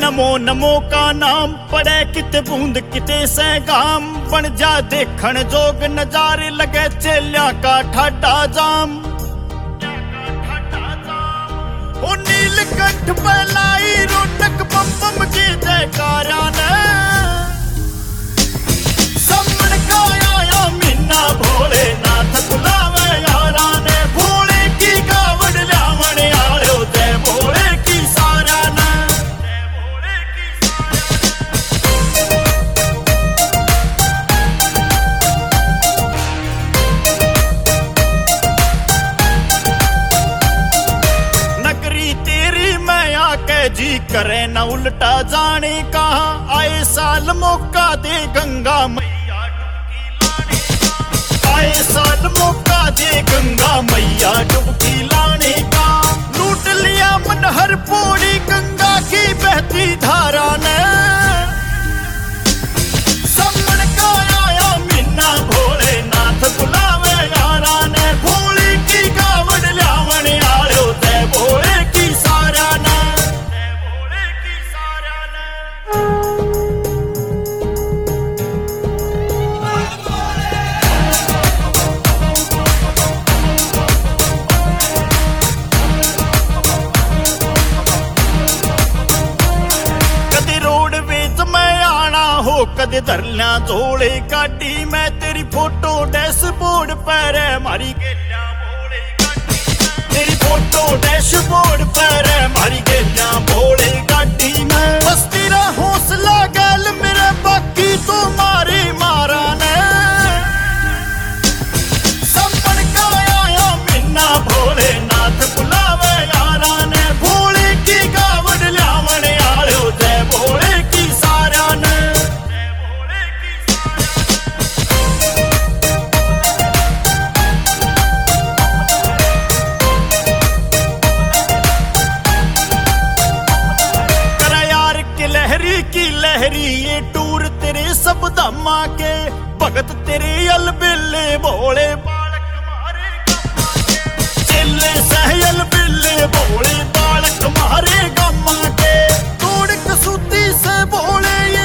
नमो नमो का नाम पड़े किते बूंद किते सैगाम बन जा देखण जोग नजारे लगे चेल्या का ठाडा जाम। ओ नीलकंठ पलाई रोटक बम बम की जयकारा ने समण का आया मीना भोलेनाथ बुलावे यारा ने भोले की गावड़ ल्यावण आयो जय भोले की सारा ने। जी करे न उल्टा जाने कहा आए साल मौका दे गंगा मैया डुबकी लाने का। आए साल मौका दे गंगा मैया डुबकी लाने का। लूट लिया मन हर पौड़ी गंगा की बहती धारा ने समण का आया मीना भोलेनाथ बुलावे यारा ने भोले की गावड़ ल्यावण आयो जय भोले की सारा ने। कदे धरल्या जोड़े गाड़ी मैं तेरी फोटो डैशबोर्ड पर मारी गेलिया भोले गाड़ी। तेरी फोटो डैशबोर्ड पर मारी गेलिया भोले गाड़ी में बस तेरा हौसला गैल मेरे बाकी तो मारे मारा ने समण का आया मीना भोलेनाथ बुलावे यारा ने भोले की गावड़ ल्यावण आयो जय भोले की सारा ने। की लहरी ये टूर तेरे सब धामा के भगत तेरे अलबिल्ले भोले बालक मारे गम्मा के चेले सहयल बिल्ले भोले बालक मारे गम्मा के तोड़ कसूती से भोले